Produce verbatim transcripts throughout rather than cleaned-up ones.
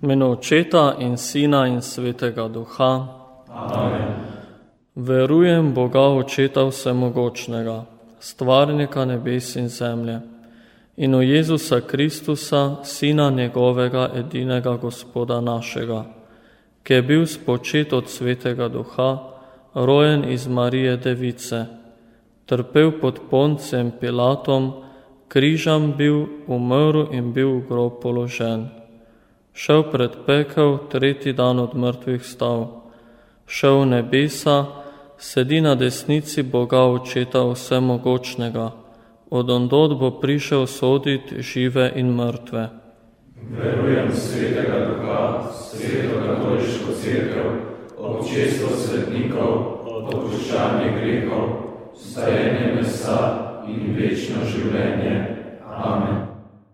V imenu Očeta in Sina in Svetega Duha. Amen. Verujem Boga Očeta Vsemogočnega, stvarnika nebes in zemlje, in v Jezusa Kristusa, Sina njegovega edinega Gospoda našega, ki je bil spočet od Svetega Duha, rojen iz Marije Device, trpel pod Poncem Pilatom, križan bil, umrl in bil v grob položen. Šel pred pekel, tretji dan od mrtvih stal. Šel v nebesa, sedi na desnici Boga Očeta Vsemogočnega, od ondod bo prišel soditi žive in mrtve. Verujem v Svetega Duha, Sveto katoliško cerkev, občestvo svetnikov, odpuščanje grehov, vstajenje mesa in večno življenje. Amen.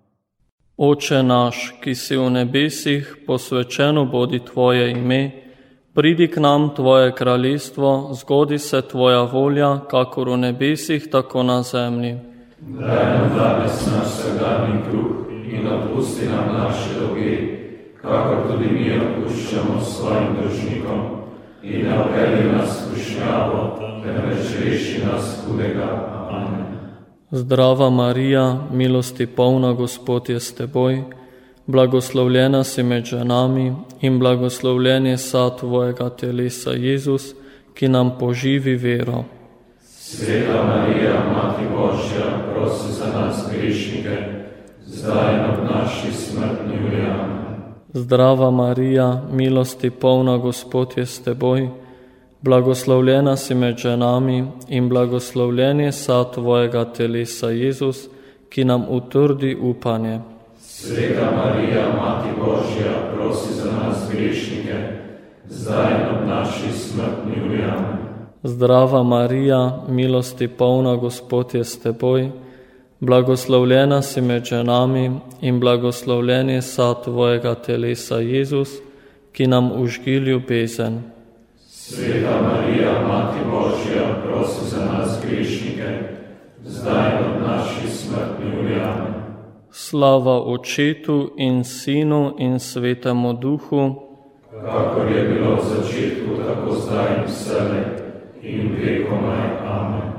Oče naš, ki si v nebesih, posvečeno bodi Tvoje ime, pridi k nam Tvoje kraljestvo, zgodi se Tvoja volja, kakor v nebesih, tako na zemlji. Daj nam danes naš vsakdanji kruh in odpusti nam naše dolge, kakor tudi mi odpuščamo svojim dolžnikom, in ne uvedi nas v skušnjavo, temveč reši nas hudega. Amen. Zdrava Marija, milosti polna, Gospod je s teboj, blagoslovljena si med ženami in blagoslovljen je sad tvojega telesa, Jezus, ki nam poživi vero. Sveta Marija, Mati Božja, prosi za nas grešnike, zdaj in ob naši smrtni uri. Amen. Zdrava Marija, milosti polna, Gospod je s teboj, blagoslovljena si med ženami in blagoslovljen je sad tvojega telesa, Jezus, ki nam utrdi upanje. Sveta Marija, Mati Božja, prosi za nas grešnike, zdaj in ob naši smrtni uri. Amen. Zdrava Marija, milosti polna, Gospod je s teboj, blagoslovljena si med ženami in blagoslovljen je sad tvojega telesa, Jezus, ki nam užgi ljubezen. Sveta Marija, Mati Božja, prosi za nas grešnike, zdaj in ob naši smrtni uri. Amen. Slava Očetu in Sinu in Svetemu Duhu, kakor je bilo v začetku, tako zdaj in vselej in vekomaj. Amen.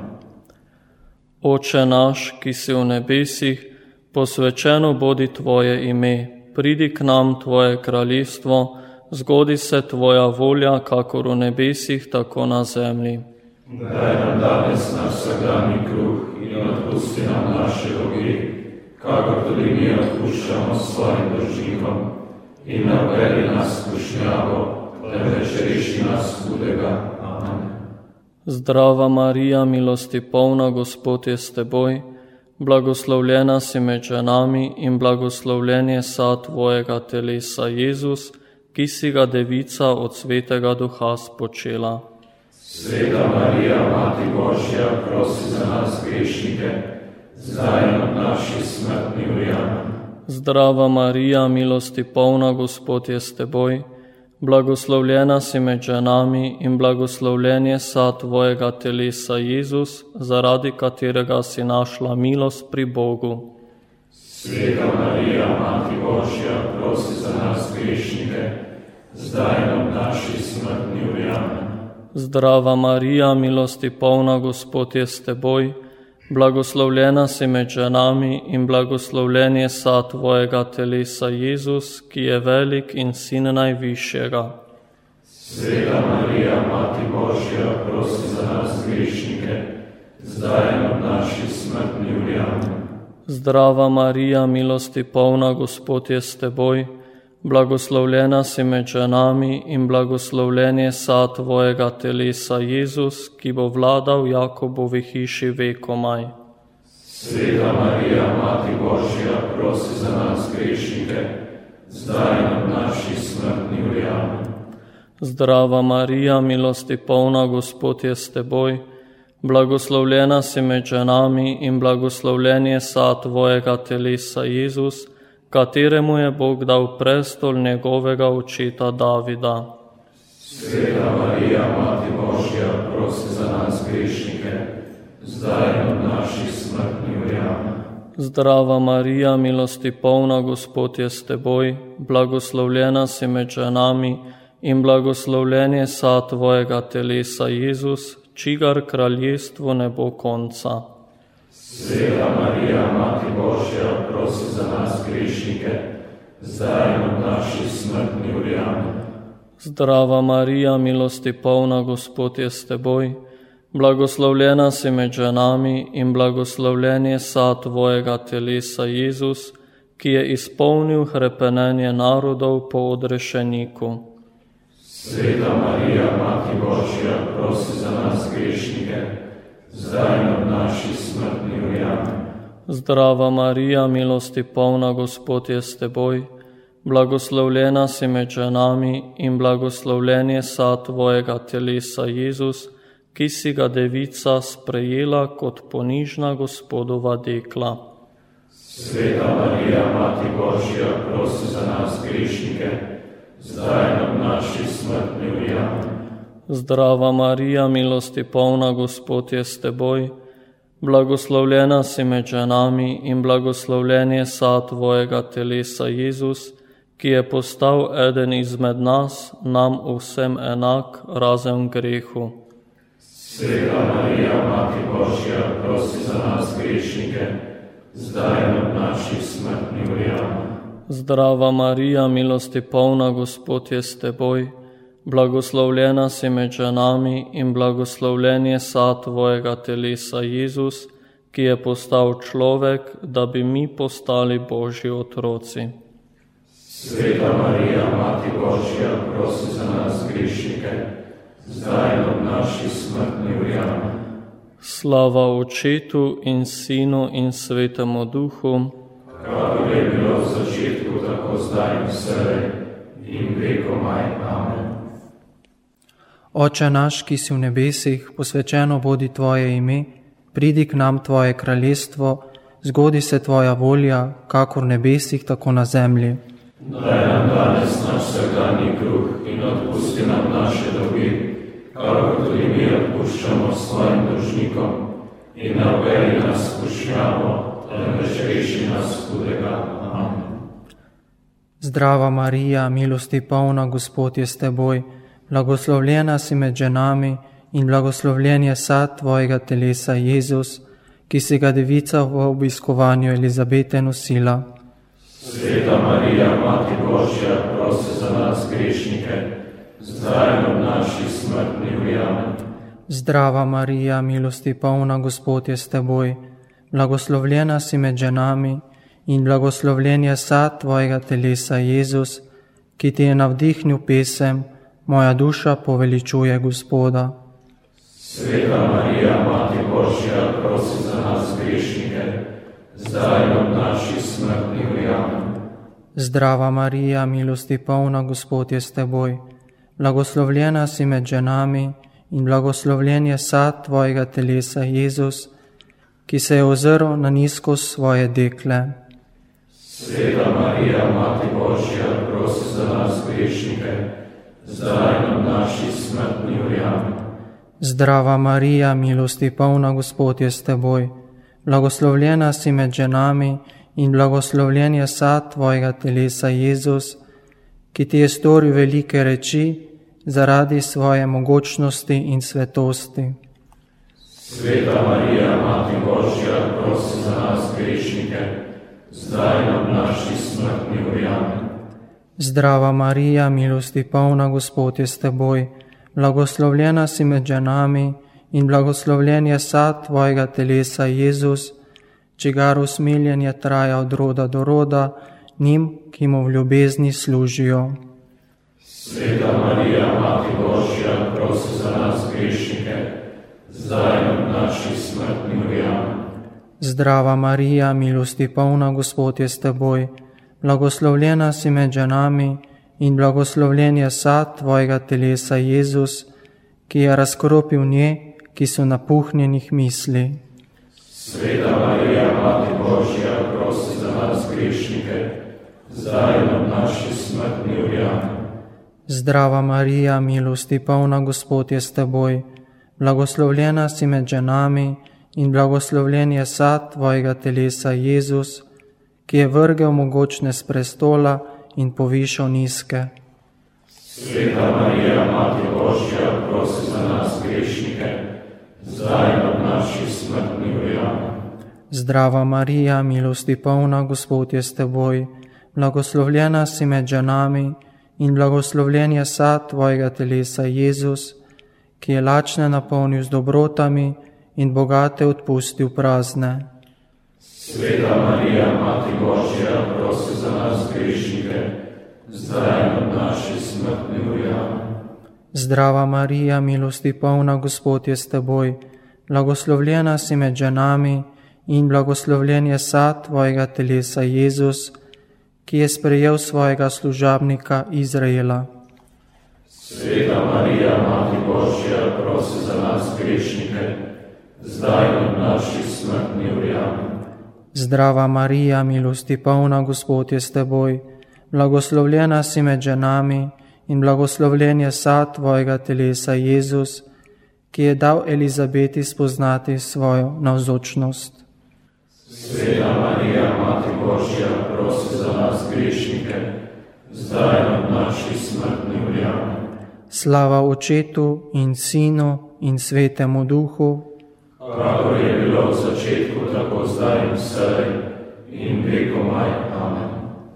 Oče naš, ki si v nebesih, posvečeno bodi Tvoje ime, pridi k nam Tvoje kraljestvo, zgodi se Tvoja volja, kakor v nebesih, tako na zemlji. Daj nam danes naš vsakdanji kruh in odpusti nam naše dolge, kakor tudi mi odpuščamo svojim dolžnikom, in ne uvedi nas v skušnjavo, temveč reši nas hudega. Amen. Zdrava Marija, milosti polna, Gospod je s teboj, blagoslovljena si med ženami in blagoslovljen je sad tvojega telesa, Jezus, ki si ga devica od Svetega Duha spočela. Sveta Marija, Mati Božja, prosi za nas grešnike, zdaj in ob naši smrtni uri. Amen. Zdrava Marija, milosti polna, Gospod je s teboj, blagoslovljena si med ženami in blagoslovljen je sad tvojega telesa, Jezus, zaradi katerega si našla milost pri Bogu. Sveta Marija, Mati Božja, prosi za nas grešnike, zdaj in ob naši smrtni uri. Amen. Zdrava Marija, milosti polna, Gospod je s teboj, blagoslovljena si med ženami in blagoslovljen je sad tvojega telesa, Jezus, ki je velik in sin najvišjega. Sveta Marija, Mati Božja, prosi za nas grešnike, zdaj in ob naši smrtni uri. Amen. Zdrava Marija, milosti polna, Gospod je s teboj, blagoslovljena si med ženami in blagoslovljen je sad tvojega telesa, Jezus, ki bo vladal v Jakobovi hiši vekomaj. Sveta Marija, Mati Božja, prosi za nas grešnike, zdaj in ob naši smrtni uri. Amen. Zdrava Marija, milosti polna, Gospod je s teboj, blagoslovljena si med ženami in blagoslovljen je sad tvojega telesa, Jezus, kateremu je Bog dal prestol njegovega očeta Davida. Sveta Marija, Mati Božja, prosi za nas grešnike, zdaj in ob naši smrtni uri. Amen. Zdrava Marija, milosti polna, Gospod je s teboj, blagoslovljena si med ženami in blagoslovljen je sad tvojega telesa, Jezus, čigar kraljestvo ne bo konca. Sveta Marija, Mati Božja, prosi za nas grešnike, zdaj in ob naši smrtni uri. Amen. Zdrava Marija, milosti polna, Gospod je s teboj, blagoslovljena si med ženami in blagoslovljen je sad tvojega telesa, Jezus, ki je izpolnil hrepenenje narodov po odrešeniku. Sveta Marija, Mati Božja, prosi za nas grešnike, zdaj in ob naši smrtni uri. Amen. Zdrava Marija, milosti polna, Gospod je s teboj, blagoslovljena si med ženami in blagoslovljen je sad tvojega telesa, Jezus, ki si ga devica sprejela kot ponižna Gospodova dekla. Sveta Marija, Mati Božja, prosi za nas grešnike, zdaj in ob naši smrtni uri. Amen. Zdrava Marija, milosti polna, Gospod je s teboj, blagoslovljena si med ženami in blagoslovljen je sad tvojega telesa, Jezus, ki je postal eden izmed nas, nam vsem enak, razen grehu. Sveta Marija, Mati Božja, prosi za nas grešnike, zdaj in ob naši smrtni uri. Amen. Zdrava Marija, milosti polna, Gospod je s teboj, blagoslovljena si med ženami in blagoslovljen je sad tvojega telesa, Jezus, ki je postal človek, da bi mi postali Božji otroci. Sveta Marija, Mati Božja, prosi za nas grešnike, zdaj in ob naši smrtni uri. Amen. Slava Očetu in Sinu in Svetemu Duhu, kakor je bilo v začetku, tako zdaj in vselej in vekomaj. Amen. Oče naš, ki si v nebesih, posvečeno bodi tvoje ime, pridi k nam tvoje kraljestvo, zgodi se tvoja volja, kakor v nebesih, tako na zemlji. Daj nam danes naš vsakdanji kruh in odpusti nam naše dolge, kakor tudi mi odpuščamo svojim dolžnikom, in ne uvedi nas v skušnjavo, temveč reši nas hudega. Amen. Zdrava Marija, milosti polna, Gospod je s teboj, blagoslovljena si med ženami in blagoslovljen je sad tvojega telesa, Jezus, ki si ga devica v obiskovanju Elizabete nosila. Sveta Marija, Mati Božja, prosi za nas grešnike, zdaj in ob naši smrtni uri. Amen. Zdrava Marija, milosti polna, Gospod je s teboj, blagoslovljena si med ženami in blagoslovljen je sad tvojega telesa, Jezus, ki ti je navdihnil pesem, moja duša poveličuje Gospoda. Sveta Marija, Mati Božja, prosi za nas grešnike, zdaj in ob naši smrtni uri. Amen. Zdrava Marija, milosti polna, Gospod je s teboj, blagoslovljena si med ženami in blagoslovljen je sad tvojega telesa, Jezus, ki se je ozrl na nizkost svoje dekle. Sveta Marija, Mati Božja, prosi za nas grešnike, zdaj in ob naši smrtni uri. Amen. Zdrava Marija, milosti polna, Gospod je s teboj, blagoslovljena si med ženami in blagoslovljen je sad tvojega telesa, Jezus, ki ti je storil velike reči zaradi svoje mogočnosti in svetosti. Sveta Marija, Mati Božja, prosi za nas grešnike, zdaj in ob naši smrtni uri. Amen. Zdrava Marija, milosti polna, Gospod je s teboj, blagoslovljena si med ženami in blagoslovljen je sad tvojega telesa, Jezus, čigar usmiljenje traja od roda do roda, njim, ki mu v ljubezni služijo. Sveta Marija, Mati Božja, prosi za nas grešnike, zdaj in ob naši smrtni uri. Amen. Zdrava Marija, milosti polna, Gospod je s teboj, blagoslovljena si med ženami in blagoslovljen je sad tvojega telesa, Jezus, ki je razkropil nje, ki so napuhnjenih misli. Sveta Marija, Mati Božja, prosi za nas grešnike, zdaj in ob naši smrtni uri. Amen. Zdrava Marija, milosti polna, Gospod je s teboj, blagoslovljena si med ženami in blagoslovljen je sad tvojega telesa, Jezus, ki je vrgel mogočne s prestola in povišal nizke. Sveta Marija, Mati Božja, prosi za nas grešnike, zdaj in ob naši smrtni uri. Amen. Zdrava Marija, milosti polna, Gospod je s teboj, blagoslovljena si med ženami in blagoslovljen je sad tvojega telesa, Jezus, ki je lačne napolnil z dobrotami in bogate odpustil prazne. Sveta Marija, Mati Božja, prosi za nas grešnike, zdaj in ob naši smrtni uri. Amen. Zdrava Marija, milosti polna, Gospod je s teboj, blagoslovljena si med ženami in blagoslovljen je sad tvojega telesa, Jezus, ki je sprejel svojega služabnika Izraela. Sveta Marija, Mati Božja, prosi za nas grešnike, zdaj in ob naši smrtni uri. Amen. Zdrava Marija, milosti polna, Gospod je s teboj, blagoslovljena si med ženami in blagoslovljen je sad tvojega telesa, Jezus, ki je dal Elizabeti spoznati svojo navzočnost. Sveta Marija, Mati Božja, prosi za nas grešnike, zdaj in ob naši smrtni uri. Amen. Slava Očetu in Sinu in Svetemu Duhu, kakor je bilo v začetku, tako zdaj in vselej in vekomaj. Amen.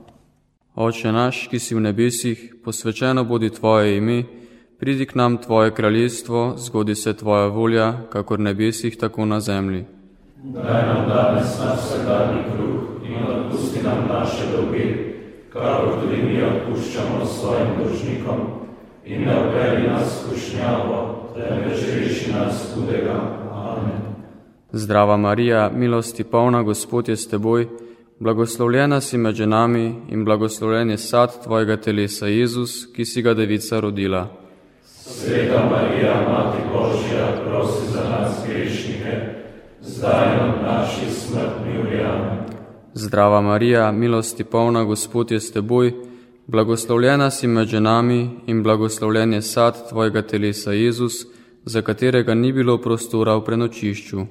Oče naš, ki si v nebesih, posvečeno bodi tvoje ime, pridi k nam tvoje kraljestvo, zgodi se tvoja volja, kakor v nebesih, tako na zemlji. Daj nam danes naš vsakdanji kruh in odpusti nam naše dolge, kakor tudi mi odpuščamo svojim dolžnikom, in ne vpelji nas v skušnjavo, temveč reši nas hudega. Amen. Zdrava Marija, milosti polna, Gospod je s teboj, blagoslovljena si med ženami in blagoslovljen je sad tvojega telesa, Jezus, ki si ga devica rodila. Sveta Marija, Mati Božja, prosi za nas grešnike, zdaj in ob naši smrtni uri. Amen. Zdrava Marija, milosti polna, Gospod je s teboj, blagoslovljena si med ženami in blagoslovljen je sad tvojega telesa, Jezus, za katerega ni bilo prostora v prenočišču.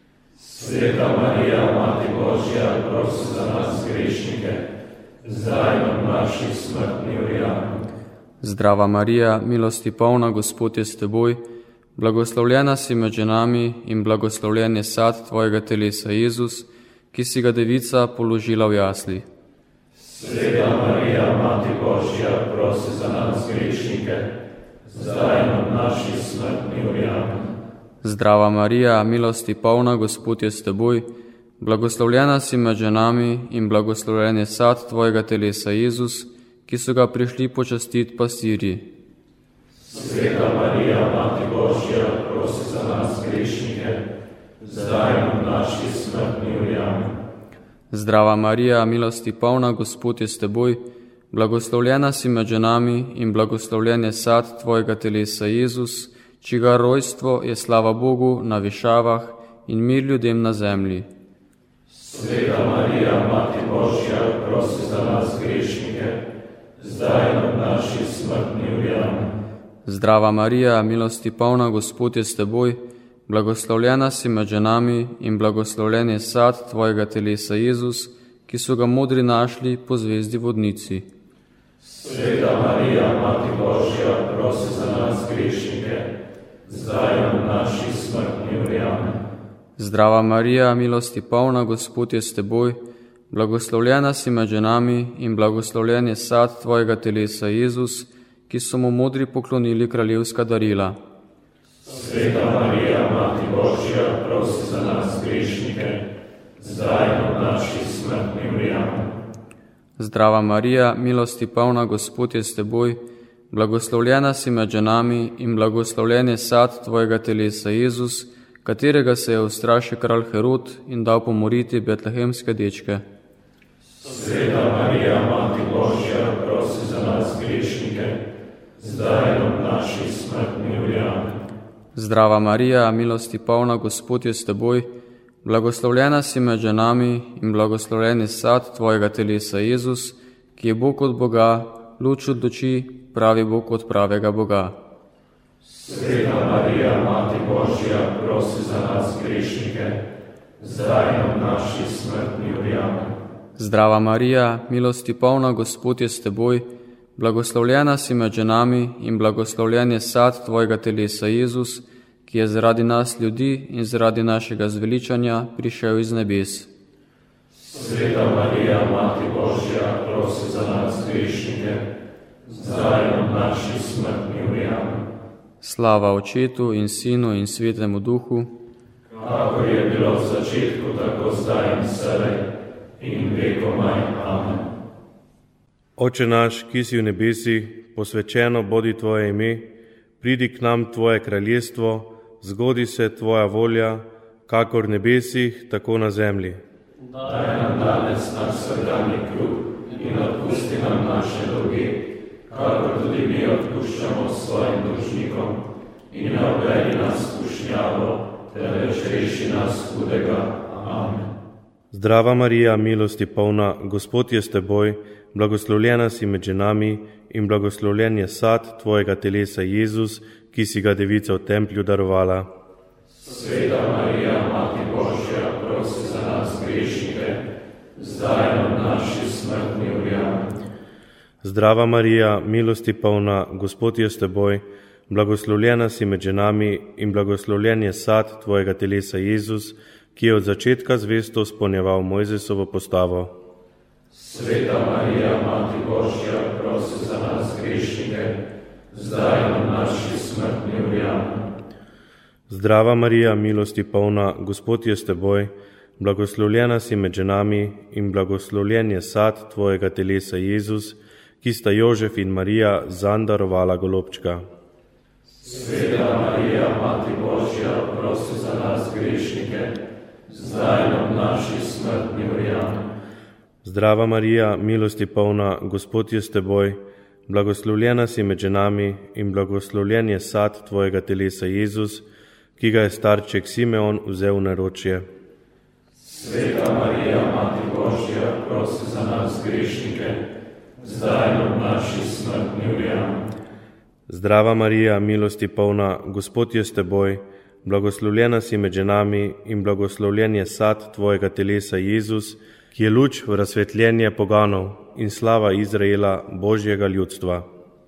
Sveta Marija, Mati Božja, prosi za nas grešnike, zdaj in ob naši smrtni uri. Amen. Zdrava Marija, milosti polna, Gospod je s teboj, blagoslovljena si med ženami in blagoslovljen je sad tvojega telesa, Jezus, ki si ga devica položila v jasli. Sveta Marija, Mati Božja, prosi za nas grešnike, zdaj in ob naši smrtni uri. Amen. Zdrava Marija, milosti polna, Gospod je s teboj, blagoslovljena si med ženami in blagoslovljen je sad tvojega telesa, Jezus, ki so ga prišli počastiti pastirji. Sveta Marija, Mati Božja, prosi za nas grešnike, zdaj in ob naši smrtni uri. Amen. Zdrava Marija, milosti polna, Gospod je s teboj, blagoslovljena si med ženami in blagoslovljen je sad tvojega telesa, Jezus, čigar rojstvo je slava Bogu na višavah in mir ljudem na zemlji. Sveta Marija, Mati Božja, prosi za nas grešnike, zdaj in ob naši smrtni uri. Amen. Zdrava Marija, milosti polna, Gospod je s teboj, blagoslovljena si med ženami in blagoslovljen je sad tvojega telesa, Jezus, ki so ga modri našli po zvezdi vodnici. Sveta Marija, Mati Božja, prosi za nas grešnike, zdaj in ob naši smrtni uri. Amen. Zdrava Marija, milosti polna, Gospod je s teboj, blagoslovljena si med ženami in blagoslovljen je sad tvojega telesa, Jezus, ki so mu modri poklonili kraljevska darila. Sveta Marija, Mati Božja, prosi za nas grešnike, zdaj in ob naši smrtni uri. Amen. Zdrava Marija, milosti polna, Gospod je s teboj, blagoslovljena si med ženami in blagoslovljen je sad tvojega telesa, Jezus, katerega se je ustrašil kralj Herod in dal pomoriti betlehemske dečke. Sveta Marija, Mati Božja, prosi za nas grešnike, zdaj in ob naši smrtni uri. Amen. Zdrava Marija, milosti polna, Gospod je s teboj, blagoslovljena si med ženami in blagoslovljen je sad tvojega telesa, Jezus, ki je Bog od Boga, luč od oči, pravi Bog od pravega Boga. Sveta Marija, Mati Božja, prosi za nas grešnike, zdaj in ob naši smrtni uri. Amen. Zdrava Marija, milosti polna, Gospod je s teboj, blagoslovljena si med ženami in blagoslovljen je sad tvojega telesa, Jezus, ki je zaradi nas ljudi in zaradi našega zveličanja prišel iz nebes. Sveta Marija, Mati Božja, prosi za nas grešnike, zdaj in ob naši smrtni uri. Amen. Slava Očetu in Sinu in Svetemu Duhu, kakor je bilo v začetku, tako zdaj in vselej in vekomaj. Amen. Oče naš, ki si v nebesih, posvečeno bodi tvoje ime, pridi k nam tvoje kraljestvo, zgodi se tvoja volja, kakor v nebesih, tako na zemlji. Daj nam danes naš vsakdanji kruh in odpusti nam naše dolge, kakor tudi mi odpuščamo svojim dolžnikom, in ne uvedi nas v skušnjavo, temveč reši nas hudega. Amen. Zdrava Marija, milosti polna, Gospod je s teboj, blagoslovljena si med ženami in blagoslovljen je sad tvojega telesa, Jezus, ki si ga devica v templju darovala. Sveta Marija, Mati Božja, prosi za nas grešnike, zdaj in ob naši smrtni uri. Amen. Zdrava Marija, milosti polna, Gospod je s teboj, blagoslovljena si med ženami in blagoslovljen je sad tvojega telesa, Jezus, ki je od začetka zvesto izpolnjeval Mojzesovo postavo. Sveta Marija, Mati Božja, prosi za nas grešnike, zdaj in ob naši smrtni uri. Amen. Zdrava Marija, milosti polna, Gospod je s teboj, blagoslovljena si med ženami in blagoslovljen je sad tvojega telesa, Jezus, ki sta Jožef in Marija zanj darovala golobčka. Sveta Marija, Mati Božja, prosi za nas grešnike, zdaj in ob naši smrtni uri. Amen. Zdrava Marija, milosti polna, Gospod je s teboj, blagoslovljena si med ženami in blagoslovljen je sad tvojega telesa, Jezus, ki ga je starček Simeon vzel v naročje. Sveta Marija, Mati Božja, prosi za nas grešnike, zdaj in ob naši smrtni uri. Amen. Zdrava Marija, milosti polna, Gospod je s teboj, blagoslovljena si med ženami in blagoslovljen je sad tvojega telesa, Jezus, ki je luč v razsvetljenje poganov in slava Izraela, Božjega ljudstva.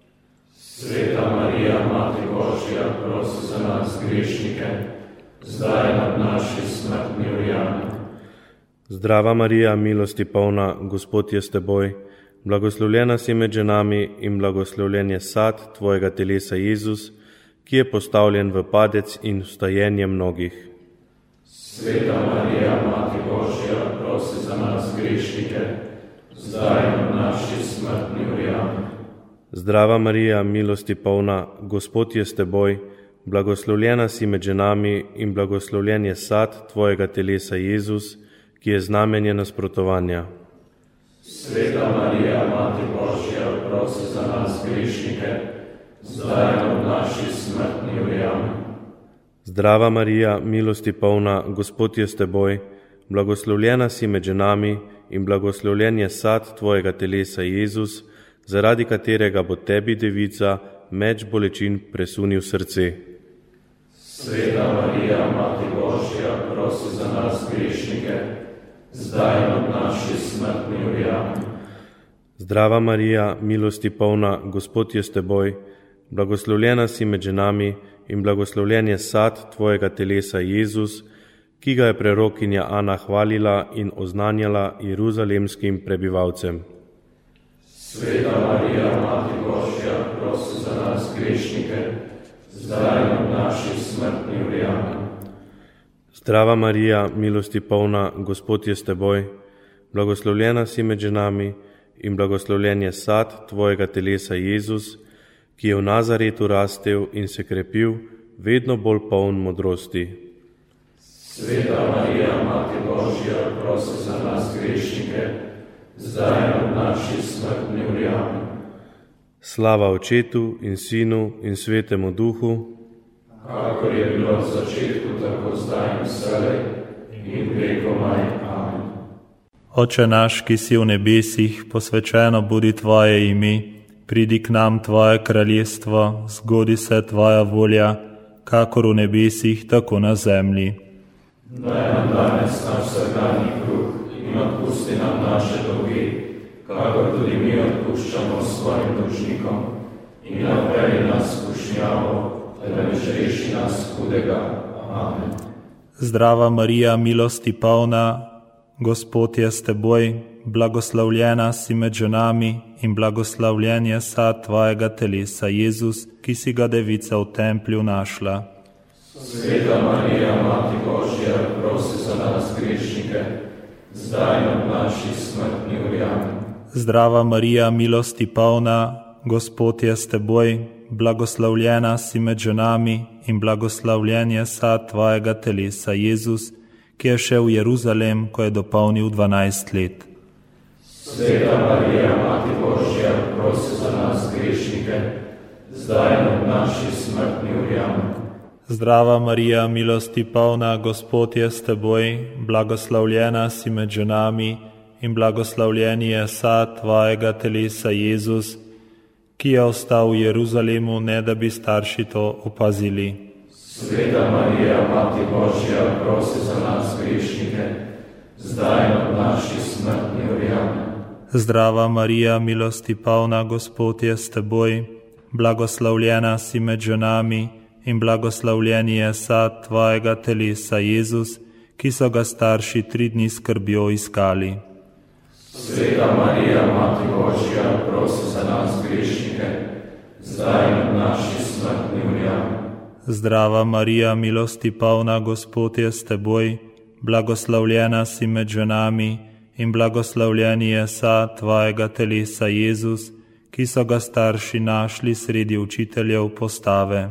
Sveta Marija, Mati Božja, prosi za nas grešnike, zdaj in ob naši smrtni uri. Amen. Zdrava Marija, milosti polna, Gospod je s teboj, blagoslovljena si med ženami in blagoslovljen je sad tvojega telesa, Jezus, ki je postavljen v padec in vstajenje mnogih. Sveta Marija, Mati Božja, prosi za nas grešnike, zdaj in ob naši smrtni uri. Amen. Zdrava Marija, milosti polna, Gospod je s teboj, blagoslovljena si med ženami in blagoslovljen je sad tvojega telesa, Jezus, ki je znamenje nasprotovanja. Sveta Marija, Mati Božja, prosi za nas grešnike, zdaj in ob naši smrtni uri. Amen. Zdrava Marija, milosti polna, Gospod je s teboj, blagoslovljena si med ženami in blagoslovljen je sad tvojega telesa, Jezus, zaradi katerega bo tebi, devica, meč bolečin presunil srce. Sveta Marija, Mati Božja, prosi za nas grešnike, zdaj in ob naši smrtni uri. Amen. Zdrava Marija, milosti polna, Gospod je s teboj, blagoslovljena si med ženami in blagoslovljen je sad tvojega telesa, Jezus, ki ga je prerokinja Ana hvalila in oznanjala jeruzalemskim prebivalcem. Sveta Marija, Mati Božja, prosi za nas grešnike, zdaj in ob naši smrtni uri. Amen. Zdrava Marija, milosti polna, Gospod je s teboj, blagoslovljena si med ženami in blagoslovljen je sad tvojega telesa, Jezus, ki je v Nazaretu rastel in se krepil, vedno bolj poln modrosti. Sveta Marija, Mati Božja, prosi za nas grešnike, zdaj in ob naši smrtni uri. Amen. Slava Očetu in Sinu in Svetemu Duhu, kakor je bilo v začetku, tako zdaj in vselej in vekomaj. Amen. Oče naš, ki si v nebesih, posvečeno budi tvoje ime, Pridi k nam tvoje kraljestvo, zgodi se tvoja volja, kakor v nebesih, tako na zemlji. Daj nam danes naš vsakdanji kruh in odpusti nam naše dolge, kakor tudi mi odpuščamo svojim dolžnikom. In ne vpelji nas v skušnjavo, temveč reši nas hudega. Amen. Zdrava Marija, milosti polna, Gospod je s teboj, blagoslovljena si med ženami in blagoslovljen je sad tvojega telesa, Jezus, ki si ga devica v templju našla. Sveta Marija, Mati Božja, prosi za nas grešnike, zdaj in ob naši smrtni uri. Amen. Zdrava Marija, milosti polna, Gospod je s teboj, blagoslovljena si med ženami in blagoslovljen je sad tvojega telesa, Jezus, ki je šel v Jeruzalem, ko je dopolnil dvanajst let. Sveta Marija, Mati Božja, prosi za nas grešnike, zdaj in ob naši smrtni uri. Amen. Zdrava Marija, milosti polna, Gospod je s teboj, blagoslovljena si med ženami in blagoslovljen je sad tvojega telesa, Jezus, ki je ostal v Jeruzalemu, ne da bi starši to opazili. Sveta Marija, Mati Božja, prosi za nas grešnike, zdaj in ob naši smrtni uri. Amen. Zdrava Marija, milosti polna, Gospod je s teboj, blagoslovljena si med ženami in blagoslovljen je sad tvojega telesa, Jezus, ki so ga starši tri dni skrbjo iskali. Sveta Marija, Mati Božja, prosi za nas grešnike, zdaj in ob naši smrtni uri. Amen. Zdrava Marija, milosti polna, Gospod je s teboj, blagoslovljena si med ženami in blagoslovljen je sad tvojega telesa, Jezus, ki so ga starši našli sredi učiteljev postave.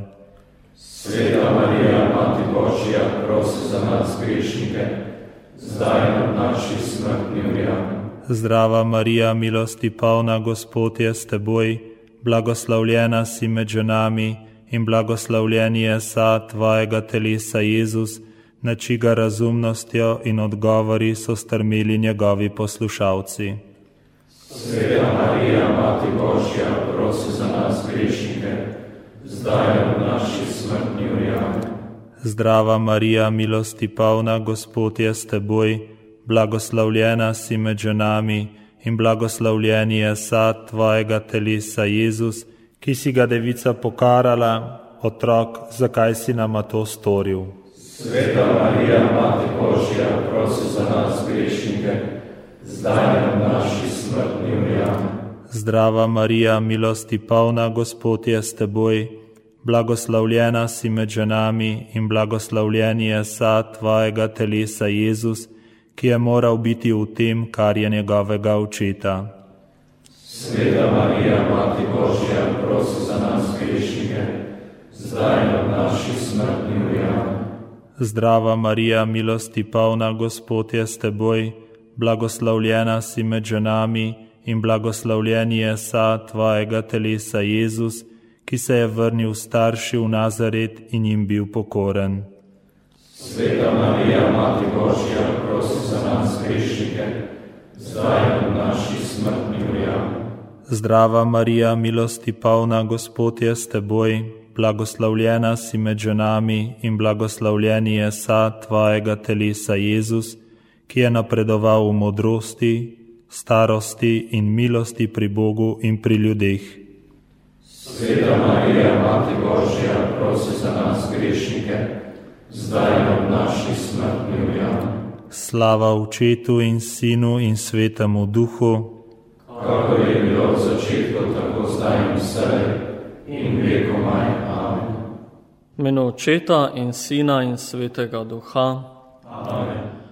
Sveta Marija, Mati Božja, prosi za nas grešnike, zdaj in ob naši smrtni uri. Amen. Zdrava Marija, milosti polna, Gospod je s teboj, blagoslovljena si med ženami in blagoslovljen je sad tvojega telesa, Jezus, na čigar razumnostjo in odgovori so strmeli njegovi poslušalci. Sveta Marija, Mati Božja, prosi za nas grešnike, zdaj in ob naši smrtni uri. Amen. Zdrava Marija, milosti polna, Gospod je s teboj, blagoslovljena si med ženami in blagoslovljen je sad tvojega telesa, Jezus, ki si ga devica pokarala, otrok, zakaj si nama to storil? Sveta Marija, Mati Božja, prosi za nas grešnike, zdaj in ob naši smrtni uri. Amen. Zdrava Marija, milosti polna, Gospod je s teboj, blagoslovljena si med ženami in blagoslovljen je sad tvojega telesa, Jezus, ki je moral biti v tem, kar je njegovega očeta. Sveta Marija, Mati Božja, prosi za nas grešnike, zdaj in ob naši smrtni uri. Amen. Zdrava Marija, milosti polna, Gospod je s teboj, blagoslovljena si med ženami in blagoslovljen je sad tvojega telesa, Jezus, ki se je vrnil starši v Nazaret in jim bil pokoren. Sveta Marija, Mati Božja, prosi za nas grešnike, zdaj in ob naši smrtni uri. Amen. Zdrava Marija, milosti polna, Gospod je s teboj, blagoslovljena si med ženami in blagoslovljen je sad tvojega telesa, Jezus, ki je napredoval v modrosti, starosti in milosti pri Bogu in pri ljudeh. Sveta Marija, Mati Božja, prosi za nas grešnike, zdaj in ob naši smrtni uri. Amen. Slava Očetu in Sinu in Svetemu Duhu, kakor je bilo v začetku, tako zdaj in vselej in vekomaj. Amen. V imenu Očeta in Sina in Svetega Duha. Amen.